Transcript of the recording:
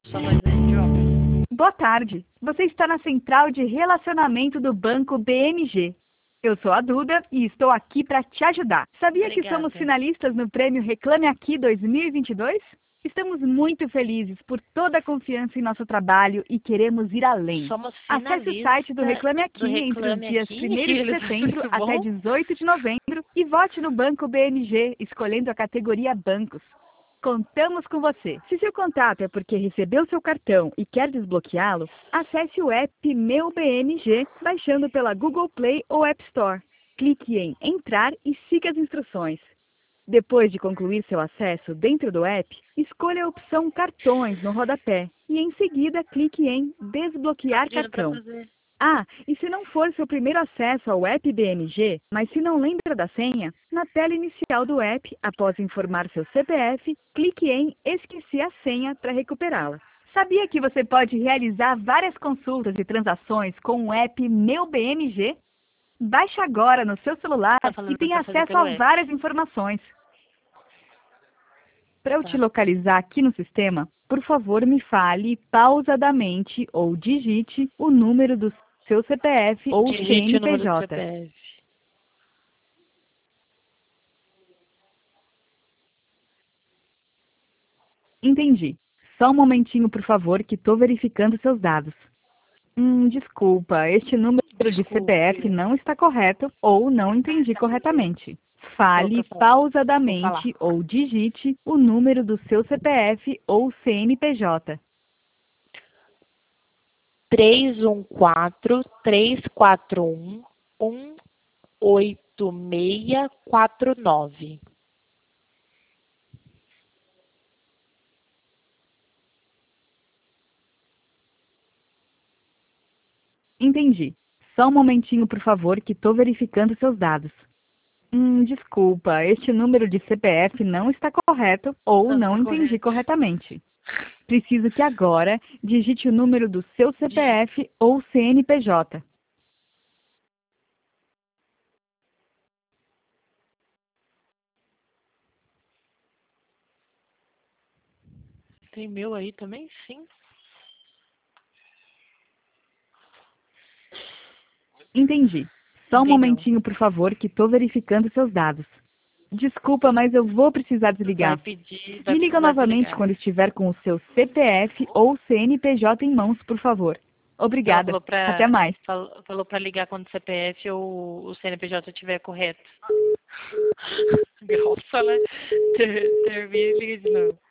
Sua voz é idiota. Boa tarde. Você está na central de relacionamento do Banco BMG. Eu sou a Duda e estou aqui para te ajudar. Sabia que Obrigada. somos finalistas no prêmio Reclame Aqui 2022? Estamos muito felizes por toda a confiança em nosso trabalho e queremos ir além. Somos Acesse o site do Reclame Aqui entre os dias 1º de setembro até 18 de novembro e vote no Banco BMG, escolhendo a categoria Bancos. Contamos com você. Se seu contato é porque recebeu seu cartão e quer desbloqueá-lo, acesse o app Meu BMG, baixando pela Google Play ou App Store. Clique em Entrar e siga as instruções. Depois de concluir seu acesso dentro do app, escolha a opção Cartões no rodapé e em seguida clique em Desbloquear cartão. Ah, e se não for seu primeiro acesso ao app BMG, mas se não lembra da senha, na tela inicial do app, após informar seu CPF, clique em Esqueci a senha para recuperá-la. Sabia que você pode realizar várias consultas e transações com o app Meu BMG? Baixe agora no seu celular e tenha acesso a várias informações. Para eu te localizar aqui no sistema, por favor me fale pausadamente ou digite o número do seu CPF ou Digite o número do CNPJ. CPF. Entendi. Só um momentinho, por favor, que estou verificando seus dados. Desculpa, este número de CPF não está correto ou não entendi corretamente. Fale pausadamente ou digite o número do seu CPF ou CNPJ. 314-341-18649. Entendi. Só um momentinho, por favor, que estou verificando seus dados. Desculpa, este número de CPF não está correto ou não entendi corretamente. Preciso que agora digite o número do seu CPF ou CNPJ. Tem meu aí também? Sim. Entendi. Só um momentinho, por favor, que estou verificando seus dados. Desculpa, mas eu vou precisar desligar. Me liga novamente quando estiver com o seu CPF ou CNPJ em mãos, por favor. Obrigada. Até mais. Falou pra ligar quando o CPF ou o CNPJ estiver correto. Grossa, né? Termina e liga de novo.